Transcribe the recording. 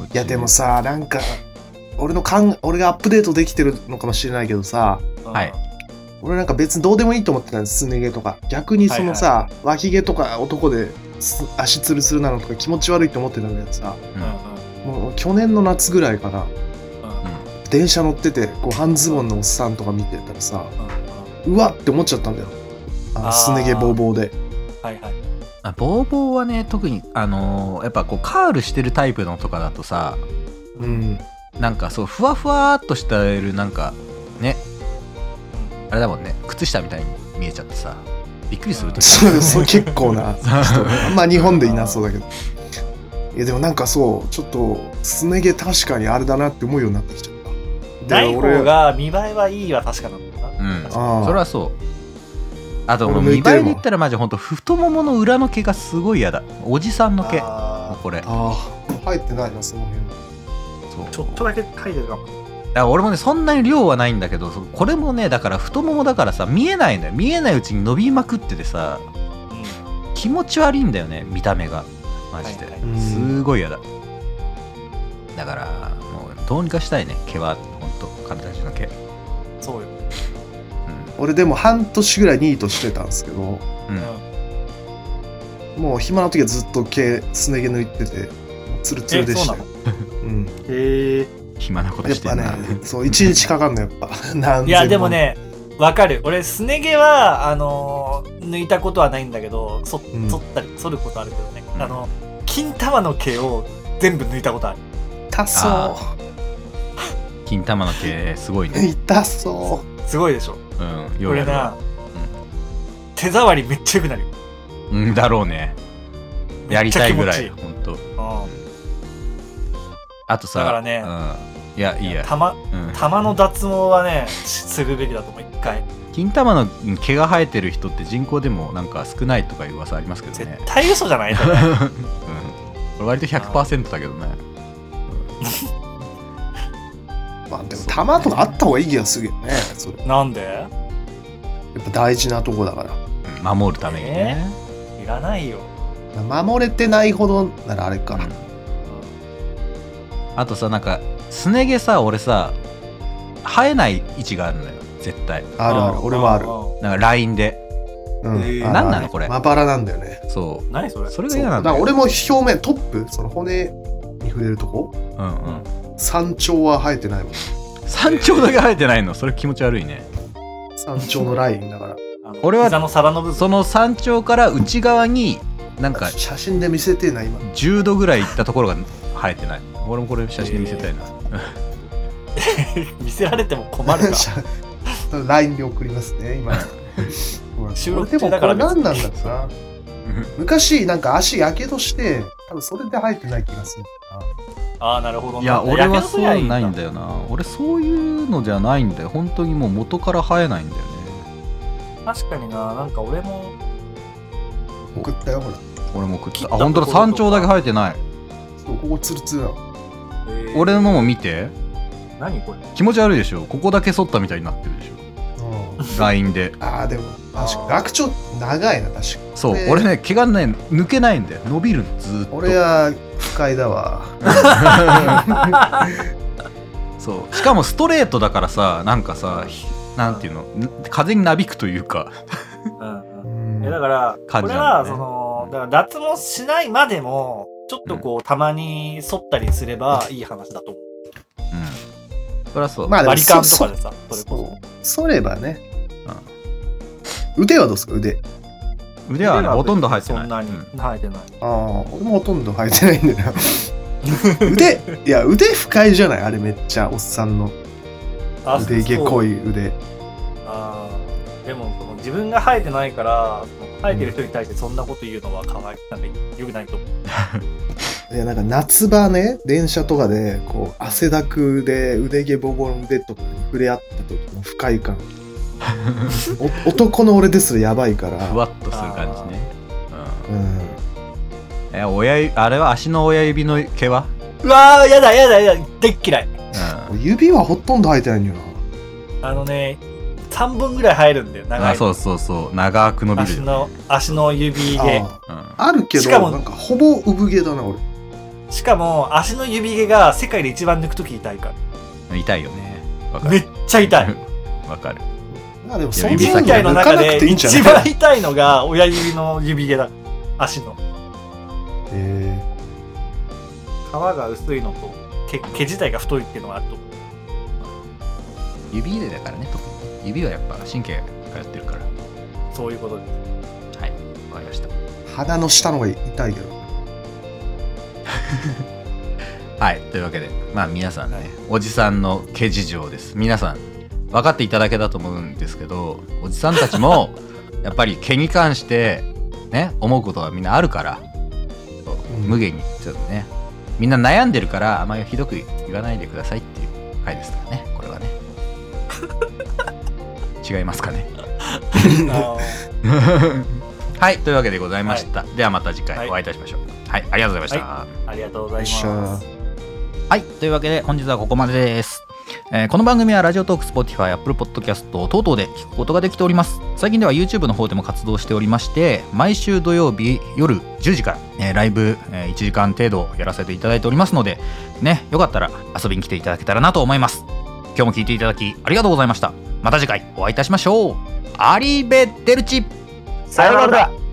いやでもさ、なんか俺がアップデートできてるのかもしれないけどさ、 はい。 俺なんか別にどうでもいいと思ってたんです、すね毛とか。逆にそのさ、脇毛とか男で足ツルツルなのとか気持ち悪いと思ってたんだけどさ、もう去年の夏ぐらいかな、電車乗っててこう半ズボンのおっさんとか見てたらさ、うわって思っちゃったんだよ。すね毛ボーボーで。 はいはい。 ボーボーはね、特にやっぱこうカールしてるタイプのとかだとさ、なんかそうふわふわっとしたるなんかね、あれだもんね、靴下みたいに見えちゃってさ、びっくりするとき。 そう結構な人、まあ日本でいなそうだけど。いやでもなんかそうちょっとすね毛確かにあれだなって思うようになってきちゃった。 ない方が見栄えはいいは確かなんだな。 それはそう。あともう見栄えで言ったらマジほんと太ももの裏の毛がすごい嫌だ。おじさんの毛。これ。 生えてないなその辺。 ちょっとだけ生えてるかも。 だから俺もねそんなに量はないんだけど、これもねだから太ももだからさ見えないんだよ。見えないうちに伸びまくっててさ、気持ち悪いんだよね見た目がマジで、すごい嫌だ。だからもうどうにかしたいね毛はほんと体中の毛。 そうよ。 俺でも半年ぐらいニートしてたんですけど、もう暇な時はずっとすね毛抜いててツルツルでしたよ。 暇なことしてんな。 やっぱね、そう1日かかんのやっぱ。 いやでもね、わかる。俺すね毛は抜いたことはないんだけど、剃ったり剃ることあるけどね。金玉の毛を全部抜いたことある。 痛そう。 金玉の毛すごいね。 痛そう。 すごいでしょ。 これな、 手触りめっちゃ良くなるよ。 だろうね。やりたいぐらい、ほんと。あとさ、 だからね、 いや、いいや。 玉の脱毛はね、するべきだと思う、一回。 金玉の毛が生えてる人って人口でもなんか少ないとかいう噂ありますけどね。 絶対嘘じゃないそれ。 これ割と 100% だけどね。 まあでも玉とかあった方がいい気がするよね。それなんで？ やっぱ大事なとこだから。 守るためにね。 いらないよ。 守れてないほどならあれか。 あとさ、なんかすね毛さ、俺さ生えない位置があるのよ絶対。 あるある、俺もある。 なんかラインで。何なのこれ。 まばらなんだよね。 そう。 何それ。 それが嫌なんだよ。 俺も表面トップ、その骨に触れるとこ。山頂は生えてないもん。 山頂だけ生えてないの、それ気持ち悪いね。 山頂のラインだから。 俺は膝の皿の部分、 その山頂から内側になんか写真で見せてえな今。 10度ぐらい行ったところが生えてない。俺もこれ写真で見せたいな。 見せられても困るか。 LINE で送りますね今。 収録中だからでもこれ何なんだろうな。昔なんか足やけどして多分それで生えてない気がするな。なるほど。 いや俺はそうないんだよな。俺そういうのじゃないんだよ。本当にもう元から生えないんだよね。 確かにな。なんか俺も送ったよほら。 俺も送った。本当だ、山頂だけ生えてない。 そう、ここツルツルなの。 俺のも見て。 何これ。 気持ち悪いでしょ。ここだけ剃ったみたいになってるでしょ。ラインで。 でも確かに楽長長いな確かに。 そう、俺ね毛がね抜けないんだよ。伸びるのずっと。 俺は不快だわ。 そう。しかもストレートだからさ、なんかさ、なんていうの、風になびくというか。 だからこれはそのだから脱毛しないまでもちょっとこうたまに剃ったりすればいい話だと思う。 そりゃそう。 まあバリカンとかでさ、それこそ。剃ればね。腕はどうですか腕はねほとんど生えてない。 そんなに生えてない。 俺もほとんど生えてないんだよな。腕不快じゃない？あれめっちゃおっさんの腕毛濃い腕。 でもその自分が生えてないから生えてる人に対してそんなこと言うのは可愛いなんか良くないと思う。 いやなんか夏場ね電車とかでこう汗だくで腕毛ボボの腕とかに触れ合った時の不快感男の俺ですらやばいからふわっとする感じね。あれは足の親指の毛はうわーやだでっ嫌い。 指はほとんど生えてないんだよな。 3本ぐらい生えるんだよ長い。 そう長く伸びる。 足の指毛あるけどしかもなんかほぼ産毛だな俺。 しかも足の指毛が世界で一番抜くとき痛いから。 痛いよね。わかる。 めっちゃ痛い。 わかる。 まあでもそ指の先の中でいいんじゃない一番痛いのが親指の指毛だ。足の。皮が薄いのと毛自体が太いっていうのがあると。 指入れだからね、特に。指はやっぱ神経通ってるから。 そういうことです。 はい、わかりました。 鼻の下の方が痛いけど。 はい、というわけで、まあ皆さんね、おじさんの毛事情です。皆さん分かっていただけたと思うんですけど、おじさんたちもやっぱり毛に関してね、思うことがみんなあるから、無限にちょっとね、みんな悩んでるからあまりひどく言わないでくださいっていう回ですからね、これはね。違いますかね。はい、というわけでございました。ではまた次回お会いいたしましょう。はい、ありがとうございました。 ありがとうございます。 はい、というわけで本日はここまでです。この番組はラジオトーク、Spotify、Apple Podcast 等々で聞くことができております。最近では YouTube の方でも活動しておりまして、毎週土曜日夜10時から、ライブ、1時間程度やらせていただいておりますので、ね、よかったら遊びに来ていただけたらなと思います。今日も聞いていただきありがとうございました。また次回お会いいたしましょう。アリベデルチ、 さようなら。